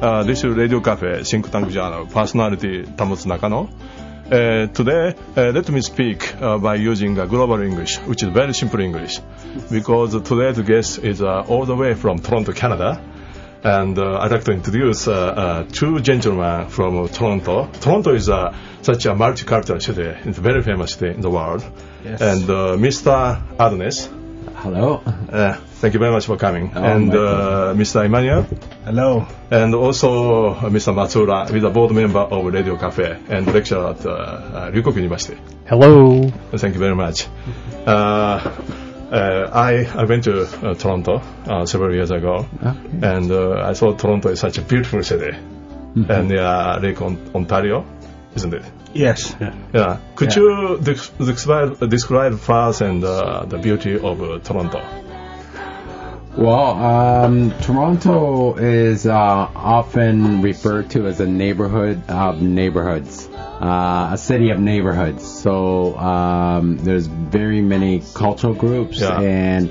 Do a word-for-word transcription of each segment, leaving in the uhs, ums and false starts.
Uh, this is Radio Cafe, Think Tank Journal, personality Tamotsu Nakano. Uh, today, uh, let me speak uh, by using uh, global English, which is very simple English, because today's guest is uh, all the way from Toronto, Canada. And uh, I'd like to introduce uh, uh, two gentlemen from Toronto. Toronto is uh, such a multicultural city. It's a very famous city in the world. Yes. And uh, Mister Adnes. Hello. Uh, thank you very much for coming. Oh, and uh, Mister Emmanuel. Hello. And also uh, Mister Matsura, with a board member of Radio Cafe and lecturer at uh, uh, Ryukoku University. Hello. Thank you very much. Uh, Uh, I, I went to uh, Toronto uh, several years ago, Okay. and uh, I thought Toronto is such a beautiful city, Mm-hmm. and near Lake Ontario, isn't it? Yes. Yeah. Could Yeah. you de- describe, describe first and uh, the beauty of uh, Toronto? Well, um, Toronto is uh, often referred to as a neighborhood of neighborhoods, uh, a city of neighborhoods. So um, there's very many cultural groups Yeah. and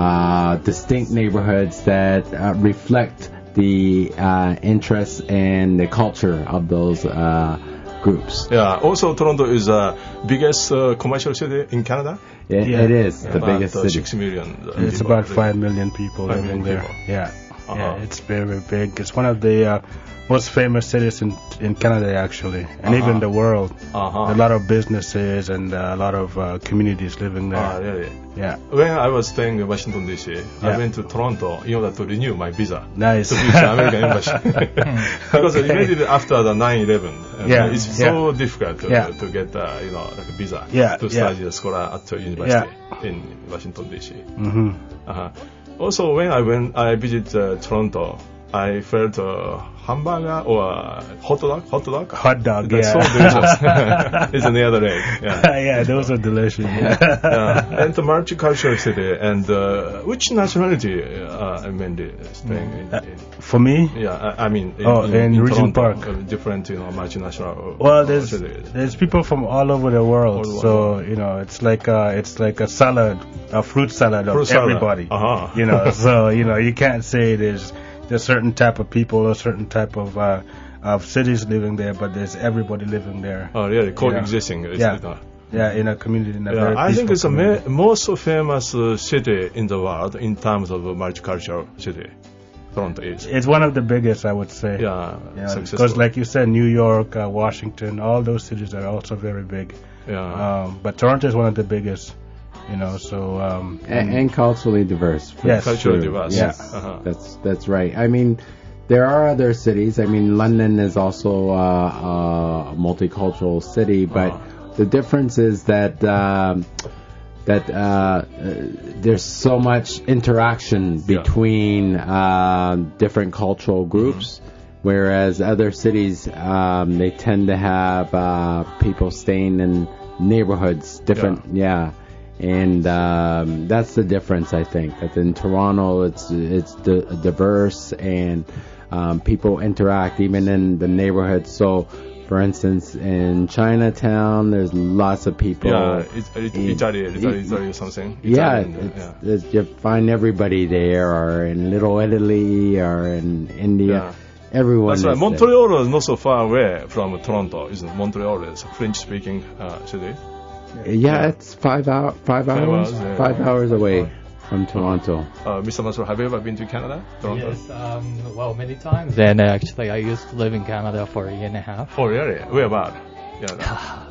uh, distinct neighborhoods that uh, reflect the uh, interests and the culture of those uh, groups. Yeah. Also, Toronto is the biggest uh, commercial city in Canada. It, Yeah. it is the About biggest uh, city. six million. Uh, It's people about live. five million people Five living million there. people. Yeah. Uh-huh. Yeah, it's very, very big. It's one of the uh, most famous cities in in Canada, actually, and Uh-huh. even the world. Uh-huh. A lot of businesses and uh, a lot of uh, communities living there. Ah, really? Yeah. When I was staying in Washington, D C, I Yeah. went to Toronto in order to renew my visa Nice. to visit the American embassy. Because immediately after the nine eleven, uh, Yeah, it's yeah. so difficult to, Yeah. to get uh, you know, like a visa Yeah, to yeah. study a scholar at the university in Washington, D C. Mm-hmm. Uh-huh. Also, when I went, I visited uh, Toronto, I felt a hamburger or a hot dog. Hot dog. Hot dog. That's Yeah. so delicious. It's near the lake. Yeah. Yeah, those are delicious. Yeah. Yeah, and the multicultural city. And uh, which nationality uh, mainly staying in? Uh, in For me, yeah, I, I mean, in, Oh, in Regent Toronto, Park. uh, different, you know, multinational. well, uh, there's cities. there's people from all over the world. All over so the world. you know, it's like a, it's like a salad, a fruit salad of Fruit salad. everybody. Uh-huh. You know, so you know, you can't say there's there's certain type of people, a certain type of uh, of cities living there, but there's everybody living there. Oh, really? Coexisting. It's, Yeah. you know. Yeah, in a community. In a Yeah, very I think peaceful it's the community. ma- most famous uh, city in the world in terms of a multicultural city. Toronto is. It's one of the biggest, I would say. Yeah, Yeah, successful. because like you said, New York, uh, Washington, all those cities are also very big. yeah. Um, but Toronto is one of the biggest, you know. So um, And, and culturally diverse. for Yes. Culturally sure. diverse. Yeah, Uh-huh. that's that's right. I mean, there are other cities. I mean, London is also uh, a multicultural city, but Uh-huh. the difference is that um, that uh, uh, there's so much interaction Yeah. between uh, different cultural groups. Whereas other cities, um, they tend to have uh, people staying in neighborhoods, different, yeah. And um, that's the difference, I think. That in Toronto, it's it's di- diverse and um, people interact even in the neighborhood. So, for instance, in Chinatown, there's lots of people. Yeah, it, it, in- Italy, Italy, Italy, something. Yeah, Italian, it's, yeah. it's, you find everybody there, or in Little Italy, or in India. Yeah. Everyone. That's is right. there. Montreal is not so far away from Toronto, isn't it? Montreal is a French-speaking uh, city. Yeah, Yeah. it's five hour, five hours, hours, yeah. five hours away from Toronto. Uh, Mister Matsuro, have you ever been to Canada, Toronto? Yes, um, well, many times. Then uh, actually, I used to live in Canada for a year and a half. Oh, really? Where about? Yeah.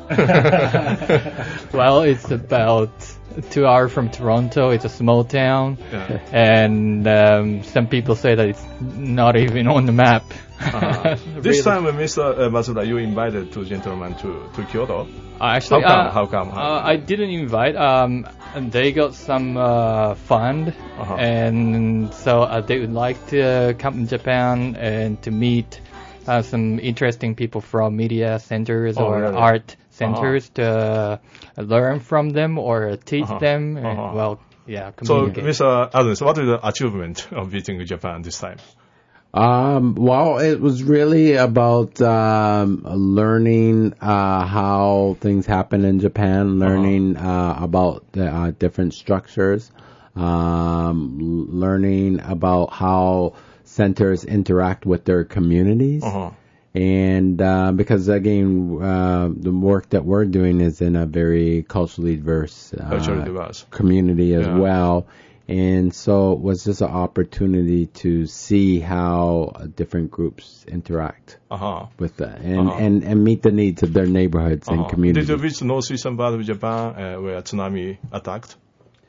Well, it's about two hours from Toronto. It's a small town, yeah. and um, some people say that it's not even on the map. Uh-huh. This Really. time, uh, Mister Uh, Matsura, you invited two gentlemen to, to Kyoto. Uh, actually, How come? uh, How come? How- Uh, I didn't invite. Um, and they got some uh, fund, Uh-huh. and so uh, they would like to come to Japan and to meet uh, some interesting people from media centers Oh, or really? art centers to uh, learn from them or teach Uh-huh. them. And, Uh-huh. well, yeah, So, communicate. Mister Adams, what is the achievement of visiting Japan this time? Um, well, it was really about um, learning uh, how things happen in Japan, learning uh, about the uh, different structures, um, l- learning about how centers interact with their communities. Uh-huh. And uh, because, again, uh, the work that we're doing is in a very culturally diverse uh, Culturally diverse. community as Yeah. well. And so it was just an opportunity to see how uh, different groups interact Uh-huh. with that and, Uh-huh. and, and meet the needs of their neighborhoods and Uh-huh. communities. Did you visit northeastern part of Japan uh, where tsunami attacked?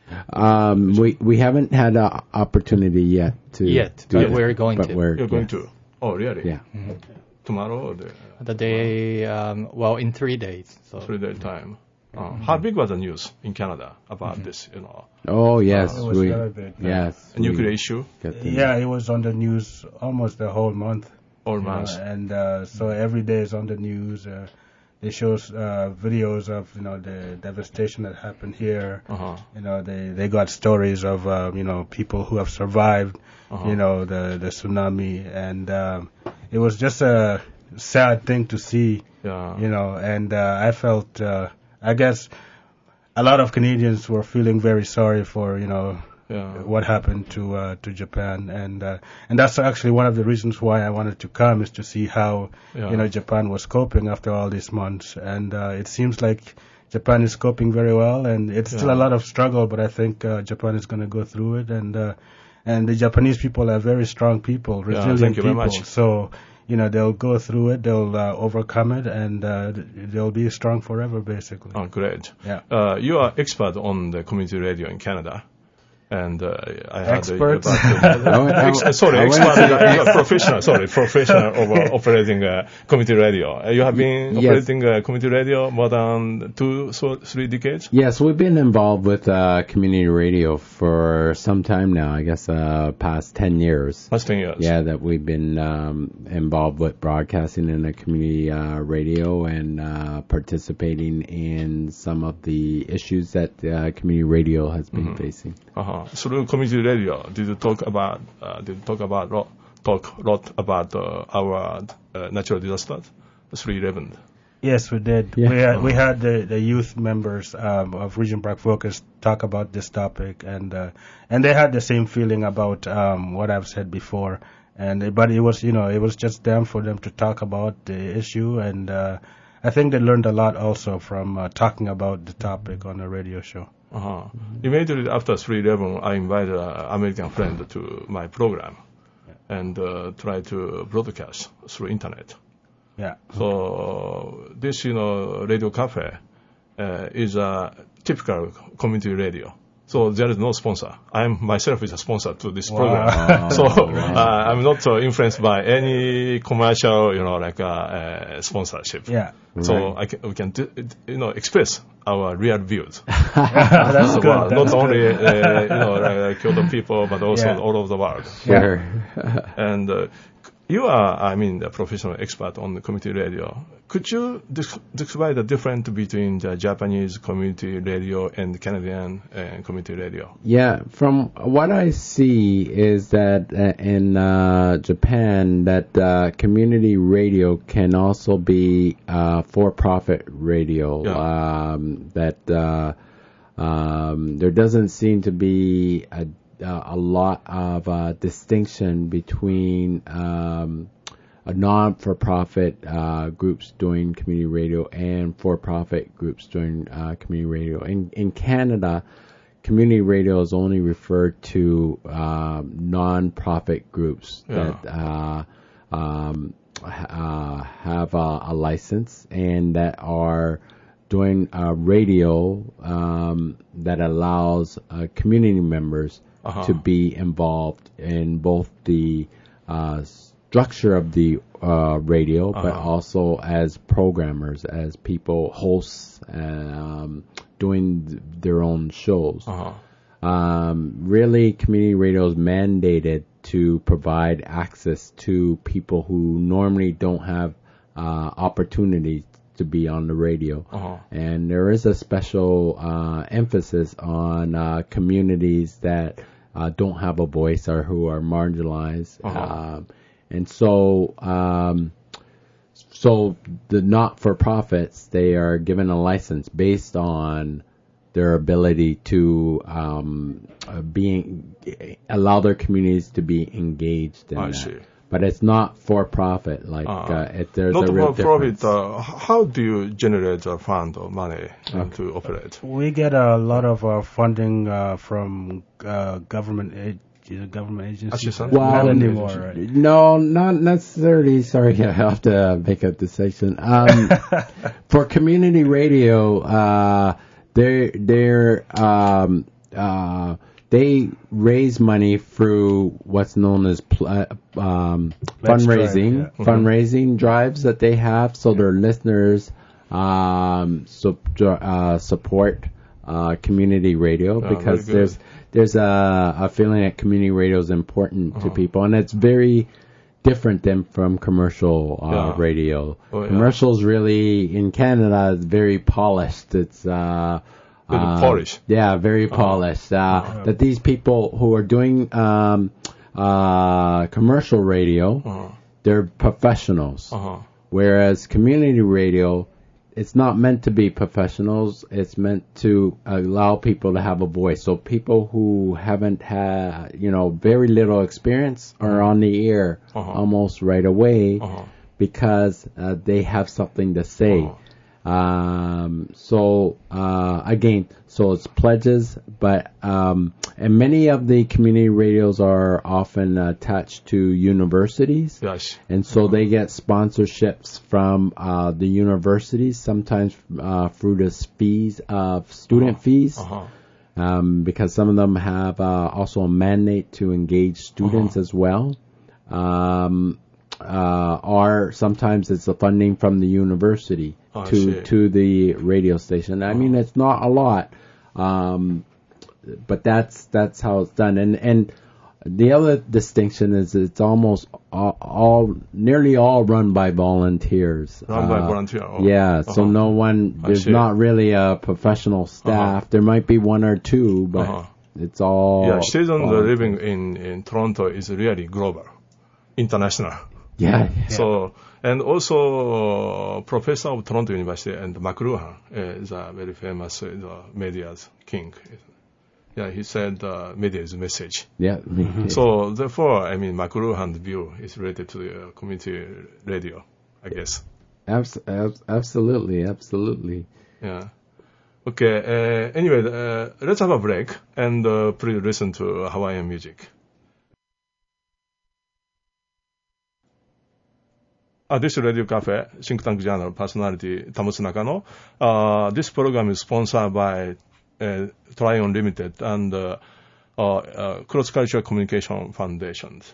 Um, we we haven't had an opportunity yet to Yet, do but that, we're going but to. We're, You're going yes. to? Oh, really? Yeah. Tomorrow or the The day, um, well, in three days. So three-day time? Uh, How big was the news in Canada about this, you know, Oh yes, It was we very big, yeah. yes a nuclear we issue got the- Yeah, it was on the news almost the whole month. all you know, months? and uh, so every day is on the news. Uh, they show uh, videos of you know the devastation that happened here. Uh-huh. You know they they got stories of uh, you know people who have survived. Uh-huh. You know the the tsunami, and um, it was just a sad thing to see. Yeah. You know, and uh, I felt uh, I guess a lot of Canadians were feeling very sorry for you know Yeah. what happened to uh, to Japan, and uh, and that's actually one of the reasons why I wanted to come is to see how Yeah. you know Japan was coping after all these months, and uh, it seems like Japan is coping very well, and it's still Yeah. a lot of struggle, but I think uh, Japan is going to go through it, and uh, and the Japanese people are very strong people, resilient thank you very people, much. so. You know they'll go through it, they'll uh, overcome it, and uh, they'll be strong forever, basically. Oh, great. Yeah. Uh, you are expert on the community radio in Canada. And uh, I had Experts? Uh, about the, I went- I ex- went- sorry, I went expert, to the you are professional. Sorry, professional of uh, operating uh, community radio. Uh, you have been Yes. operating uh, community radio more than two, so three decades. Yes, we've been involved with uh, community radio for some time now. I guess uh, past ten years. Past ten years. Yeah, that we've been um, involved with broadcasting in a community uh, radio and uh, participating in some of the issues that uh, community radio has been facing. Uh-huh. Through community radio, did you talk about uh, did you talk about ro- talk a lot about uh, our uh, natural disasters, three eleven? Yes, we did. Yeah. We had we had the, the youth members um, of Region Park Focus talk about this topic, and uh, and they had the same feeling about um, what I've said before. And it- but it was you know it was just them for them to talk about the issue, and uh, I think they learned a lot also from uh, talking about the topic on a radio show. Uh-huh. Immediately after three eleven, I invited an American friend to my program and uh, try to broadcast through internet. Yeah. So this, you know, radio cafe uh, is a typical community radio. So there is no sponsor. I'm myself is a sponsor to this program. So uh, I'm not uh, influenced by any commercial, you know, like uh, uh, sponsorship. Yeah. So I can, we can, do, you know, express our real views. That's So, good. uh, That's not only good. uh, you know like, like Kyoto people, but also Yeah. all over the world. Sure. And uh, you are, I mean, a professional expert on the community radio. Could you desc- describe the difference between the Japanese community radio and the Canadian uh, community radio? Yeah, from what I see is that uh, in uh, Japan, that uh, community radio can also be uh, for-profit radio. Yeah. Um, that uh, um, there doesn't seem to be a, a lot of uh, distinction between um, a non-for-profit uh, groups doing community radio and for-profit groups doing uh, community radio. In in Canada, community radio is only referred to um, non-profit groups Yeah. that uh, um, uh, have a, a license and that are doing uh, radio um, that allows uh, community members Uh-huh. to be involved in both the uh, structure of the uh, radio, but Uh-huh. also as programmers, as people, hosts, um, doing th- their own shows. Uh-huh. Um, really, community radio is mandated to provide access to people who normally don't have uh, opportunity to be on the radio. Uh-huh. And there is a special uh, emphasis on uh, communities that uh, don't have a voice or who are marginalized. Uh-huh. Um, and so, um, so the not-for-profits, they are given a license based on their ability to um, uh, be allow their communities to be engaged in I that. see. But it's not for profit. Like Uh, uh, it, there's Not a real for profit. difference. Uh, how do you generate a fund or money uh, to operate? We get a lot of uh, funding uh, from uh, government ag- government agencies. Assistance? Wow. Not Well, anymore, right? No, not necessarily. Sorry, I have to make a distinction. Um, for community radio, uh, they're they're um, uh, they raise money through what's known as pl- um, Let's fundraising Drive, yeah. fundraising drives that they have, so their listeners um, so, uh, support uh, community radio Oh, because very good. there's there's a, a feeling that community radio is important Uh-huh. to people, and it's very different than from commercial uh, Yeah. radio. Oh, yeah. Commercials really in Canada is very polished. It's uh, Very uh, polished. Yeah, very polished. Uh, That these people who are doing um, uh, commercial radio, Uh-huh. they're professionals. Uh-huh. Whereas community radio, it's not meant to be professionals. It's meant to allow people to have a voice. So people who haven't had, you know, very little experience are on the air Uh-huh. almost right away Uh-huh. because uh, they have something to say. Uh-huh. Um, so uh, again, so it's pledges, but um, and many of the community radios are often attached to universities. Yes. And so they get sponsorships from uh, the universities, sometimes uh, through the fees of student fees, Uh-huh. um, because some of them have uh, also a mandate to engage students Uh-huh. as well. Um, uh, or sometimes it's the funding from the university Oh, I to see. to the radio station. I mean, it's not a lot, um, but that's that's how it's done. And and the other distinction is it's almost all, all nearly all run by volunteers. Run by Uh, volunteer. Oh. Yeah, so Uh-huh. no one, I there's see. not really a professional staff. There might be one or two, but Uh-huh. it's all. Yeah, students volunteer. living in, in Toronto is really global, international. Yeah. So, and also uh, professor of Toronto University and McLuhan is a very famous uh, media's king. Yeah, he said uh, media is message. Yeah. So therefore, I mean, McLuhan's view is related to the uh, community radio, I guess. Abs- abs- absolutely, absolutely. Yeah. Okay. Uh, anyway, uh, let's have a break and uh, please listen to Hawaiian music. Uh, this is Radio Cafe, Think Tank Journal, personality Tamusu Nakano. Uh, this program is sponsored by uh, Try Unlimited and uh, uh, uh, Cross Cultural Communication Foundations.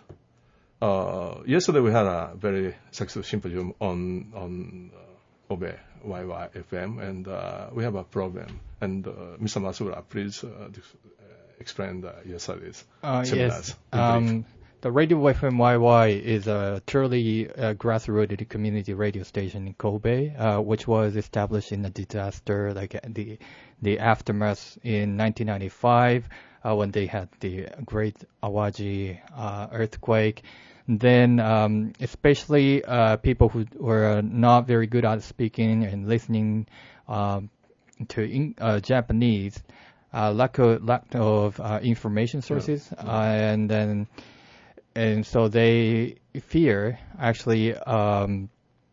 Uh, yesterday we had a very successful symposium on on uh, Obe Y Y F M, and uh, we have a problem. And uh, Mister Masura, please uh, explain the yesterday's Uh, seminars. yes. in brief. Um, the Radio F M Y Y is a truly uh, grassroots community radio station in Kobe, uh, which was established in a disaster, like the the aftermath in nineteen ninety-five, uh, when they had the Great Awaji uh, earthquake. Then, um, especially uh, people who were not very good at speaking and listening um, to in, uh, Japanese, uh, lack of lack of uh, information sources, uh, and then and so they fear actually um,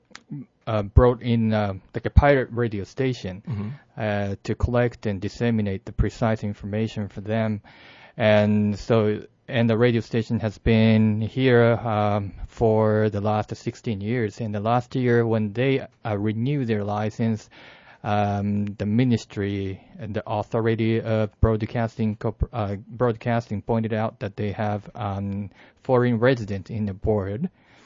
uh, brought in uh, like a pirate radio station Mm-hmm. uh, to collect and disseminate the precise information for them, and so and the radio station has been here um, for the last sixteen years. And the last year when they uh, renewed their license, um, the ministry and the authority of broadcasting corp- uh, broadcasting pointed out that they have um, foreign residents in the board,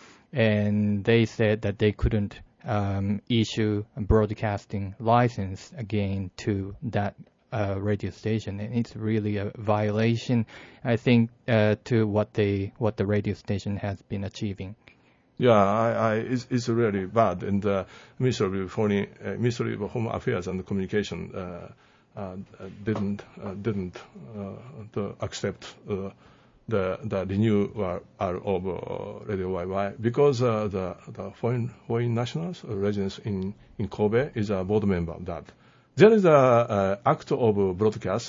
and they said that they couldn't um, issue a broadcasting license again to that uh, radio station, and it's really a violation, I think, uh, to what they what the radio station has been achieving. Yeah, I, I, it's, it's really bad. And the Ministry of Foreign, uh, Ministry of Home Affairs and Communication uh, uh, didn't uh, didn't uh, to accept uh, the the renewal of uh, Radio Y Y because uh, the the foreign foreign nationals uh, residents in in Kobe is a board member of that. there is a, a act of broadcast.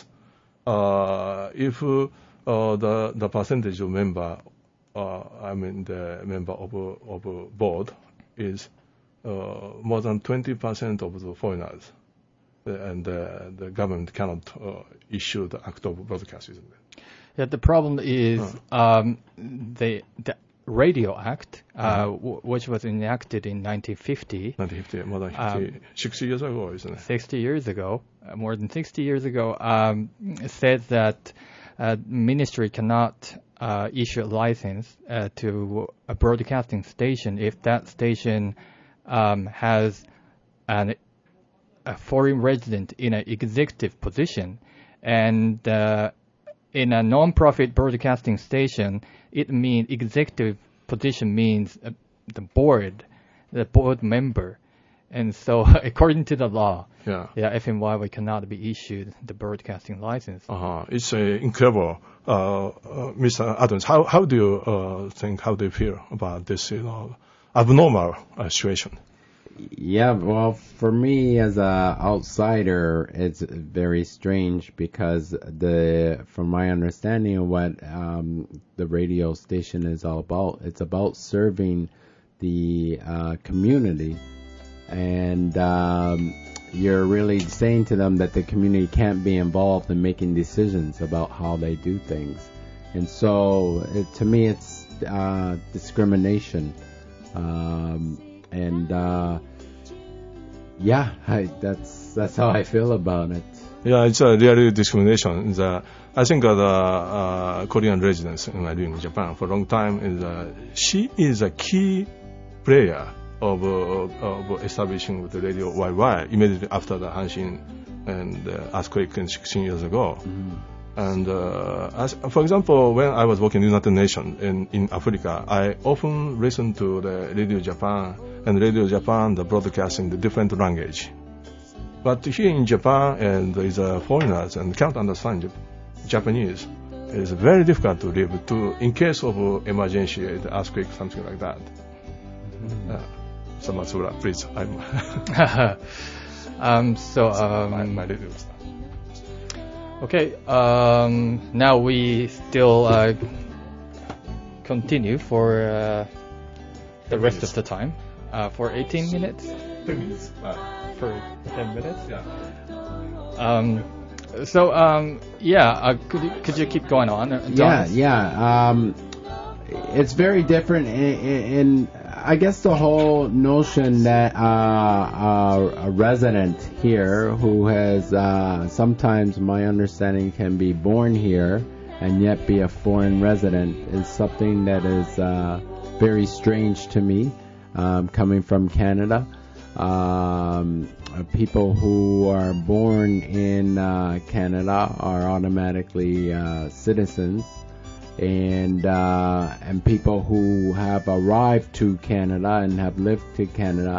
Uh, if uh, the the percentage of member, uh, I mean the member of of board is uh, more than twenty percent of the foreigners, and uh, the government cannot uh, issue the act of broadcast, isn't it? Yeah, the problem is uh. um, the the Radio Act, uh, w- which was enacted in nineteen fifty. nineteen fifty, more than fifty, um, sixty years ago, isn't it? sixty years ago, uh, more than sixty years ago, um, said that uh, ministry cannot uh, issue a license uh, to a broadcasting station if that station um, has an, a foreign resident in an executive position. And uh, in a non-profit broadcasting station, it means executive position means uh, the board, the board member. And so according to the law, yeah, yeah, F M Y cannot be issued the broadcasting license. Uh-huh. It's uh, incredible. Uh, uh, Mister Adams, how, how do you uh, think, how do you feel about this, you know, abnormal uh, situation? Yeah, well, for me as a outsider, it's very strange because the, from my understanding of what um, the radio station is all about, it's about serving the uh, community, and um, you're really saying to them that the community can't be involved in making decisions about how they do things, and so it, to me, it's uh, discrimination. Um, And uh, yeah, I, that's that's how I feel about it. Yeah, it's a real discrimination. The, I think uh, the uh, Korean residents in, in Japan for a long time is uh, she is a key player of, uh, of establishing the radio worldwide immediately after the Hanshin and uh, earthquake in sixteen years ago. Mm-hmm. And uh, as, for example, when I was working in the United Nations in, in Africa, I often listened to the Radio Japan, and Radio Japan, the broadcasting the different language. But here in Japan, and there is uh, foreigners and can't understand Jap- Japanese. It is very difficult to live to in case of uh, emergency, the earthquake, something like that. Mm-hmm. Uh, so Matsura, please. I'm um, so um, my, my radio stuff. Okay, um, now we still uh, continue for uh, the rest of the time, uh, for eighteen minutes? ten minutes. Uh, for ten minutes? Yeah. Um, so, um, yeah, uh, could, you, could you keep going on? Uh, yeah, yeah. Um, it's very different in, in, I guess the whole notion that uh, uh, a resident here who has uh, sometimes my understanding can be born here and yet be a foreign resident is something that is uh, very strange to me, um, coming from Canada. Um, people who are born in uh, Canada are automatically uh, citizens. And uh, and people who have arrived to Canada and have lived to Canada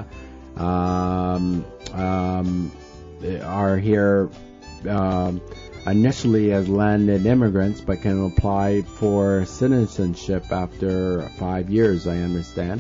um, um, are here um, initially as landed immigrants, but can apply for citizenship after five years, I understand.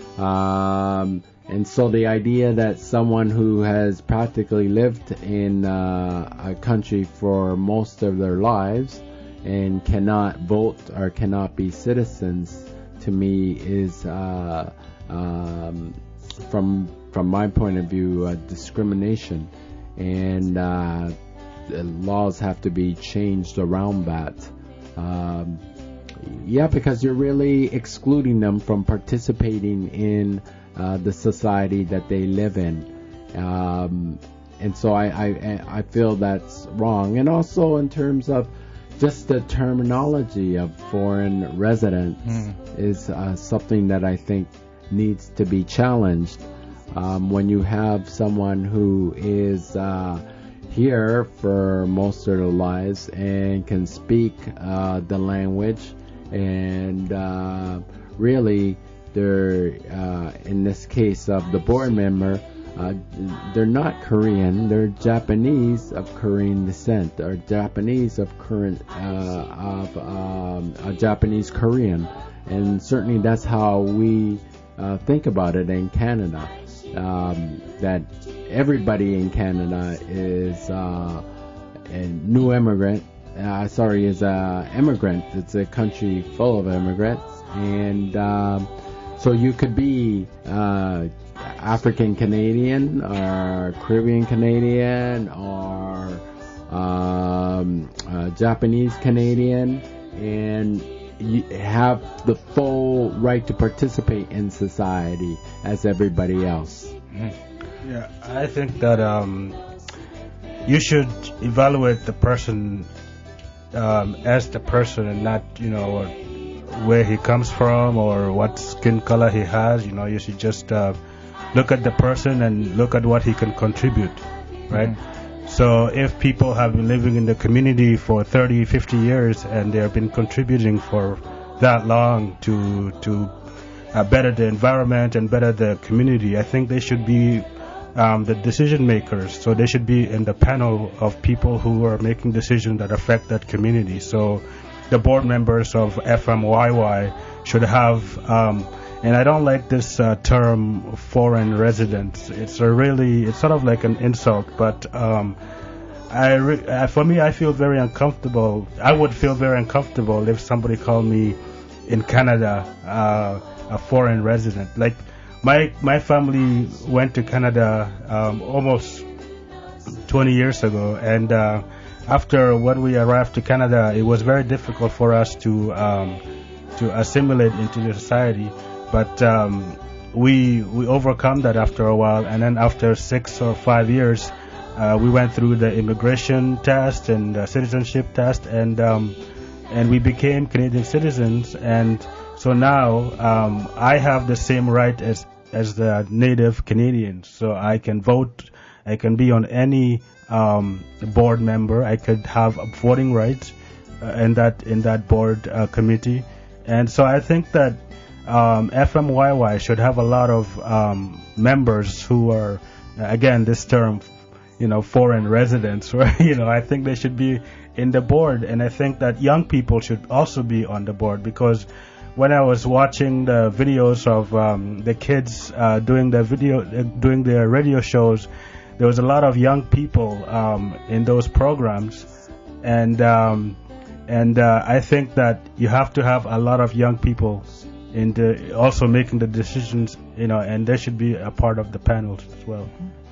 Um, and so the idea that someone who has practically lived in uh, a country for most of their lives and cannot vote or cannot be citizens, to me is uh, um, from from my point of view uh, discrimination, and uh, the laws have to be changed around that. Um, yeah, because you're really excluding them from participating in uh, the society that they live in. Um, and so I, I I feel that's wrong. And also in terms of just the terminology of foreign residents mm. is uh, something that I think needs to be challenged. Um, when you have someone who is uh, here for most of their lives and can speak uh, the language, and uh, really they're, uh, in this case of the board member, Uh, they're not Korean, they're Japanese of Korean descent, or Japanese of current, uh, of um, a Japanese Korean, and certainly that's how we uh, think about it in Canada. um, that everybody in Canada is uh, a new immigrant. Uh, sorry, is a immigrant. It's a country full of immigrants, and um, so you could be uh, African Canadian or Caribbean Canadian or um, uh, Japanese Canadian, and you have the full right to participate in society as everybody else. Yeah, I think that um, you should evaluate the person um, as the person, and not, you know, where he comes from or what skin color he has. You know, you should just uh, look at the person and look at what he can contribute, right? Mm-hmm. So if people have been living in the community for thirty, fifty years and they have been contributing for that long to to uh, better the environment and better the community, I think they should be um, the decision makers. So they should be in the panel of people who are making decisions that affect that community. So the board members of F M Y Y should have, um, and I don't like this uh, term foreign residents. It's a really, it's sort of like an insult, but um, I re- uh, for me, I feel very uncomfortable. I would feel very uncomfortable if somebody called me in Canada uh, a foreign resident. Like my my family went to Canada um, almost twenty years ago, and uh, after when we arrived to Canada, it was very difficult for us to um, to assimilate into the society. But um, we we overcome that after a while, and then after six or five years, uh, we went through the immigration test and the citizenship test, and um, and we became Canadian citizens. And so now um, I have the same right as as the native Canadians. So I can vote, I can be on any um, board member, I could have voting rights uh, in that in that board uh, committee. And so I think that um, F M Y Y should have a lot of um, members who are, again, this term, you know, foreign residents, right? You know, I think they should be in the board, and I think that young people should also be on the board, because when I was watching the videos of um, the kids uh, doing the video, uh, doing their radio shows, there was a lot of young people um, in those programs, and um, and uh, I think that you have to have a lot of young people in the also making the decisions, you know, and they should be a part of the panels as well.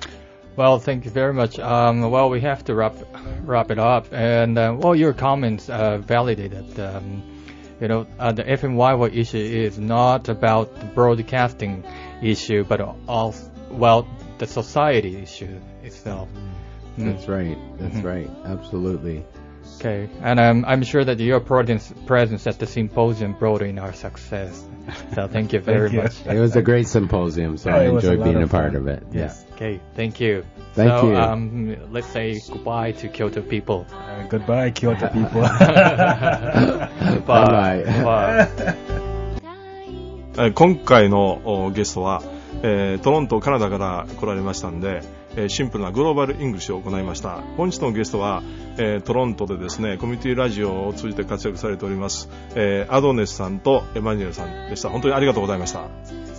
Well, thank you very much. Um, well, we have to wrap wrap it up, and uh, well, your comments uh, validated. Um, you know, uh, the F M Y Y issue is not about the broadcasting issue, but also, well, the society issue itself. That's mm. right. That's mm-hmm. right. Absolutely. Okay, and um, I'm sure that your presence, presence at the symposium brought in our success. So thank you very thank you. much. It was a great symposium, so yeah, I enjoyed being a of part fun. of it. Yeah. Yes. Okay, thank you. Thank so, you. Um, let's say goodbye to Kyoto people. Uh, goodbye, Kyoto people. Bye. Bye. 今回のゲストは、えー、トロント、カナダから来られましたんで、えー、シンプルなグローバルイングリッシュを行いました。本日のゲストは、えー、トロントでですね、コミュニティラジオを通じて活躍されております、えー、アドネスさんとエマニュエルさんでした。本当にありがとうございました。